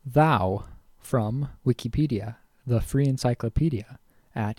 Thou from Wikipedia, the free encyclopedia, at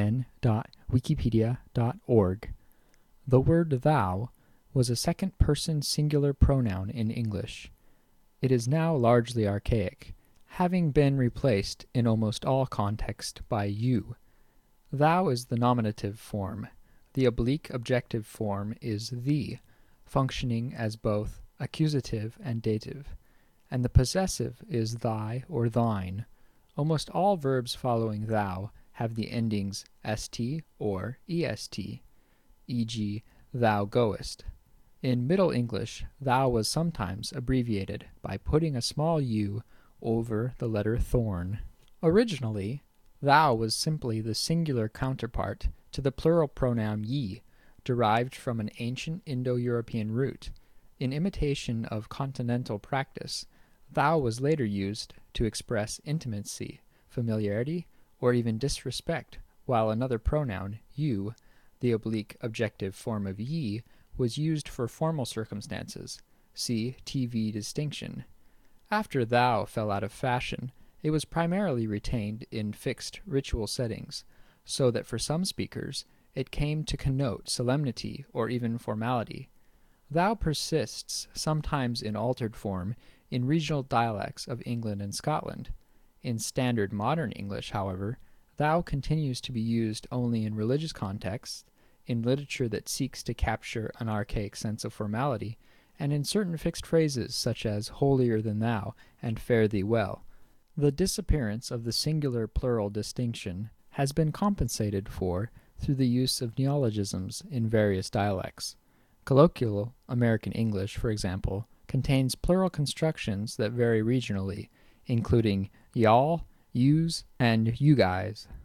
en.wikipedia.org. The word thou was a second-person singular pronoun in English. It is now largely archaic, having been replaced in almost all contexts by you. Thou is the nominative form. The oblique objective form is thee, functioning as both accusative and dative, and the possessive is thy or thine. Almost all verbs following thou have the endings st or est, e.g., thou goest. In Middle English, thou was sometimes abbreviated by putting a small u over the letter thorn. Originally, thou was simply the singular counterpart to the plural pronoun ye, derived from an ancient Indo-European root. In imitation of continental practice, thou was later used to express intimacy, familiarity, or even disrespect, while another pronoun, you, the oblique objective form of ye, was used for formal circumstances. See TV distinction. After thou fell out of fashion, it was primarily retained in fixed ritual settings, so that for some speakers it came to connote solemnity or even formality. Thou persists, sometimes in altered form, in regional dialects of England and Scotland. In standard modern English, however, thou continues to be used only in religious contexts, in literature that seeks to capture an archaic sense of formality, and in certain fixed phrases such as holier than thou and fare thee well. The disappearance of the singular-plural distinction has been compensated for through the use of neologisms in various dialects. Colloquial American English, for example, contains plural constructions that vary regionally, including y'all, yous, and you guys.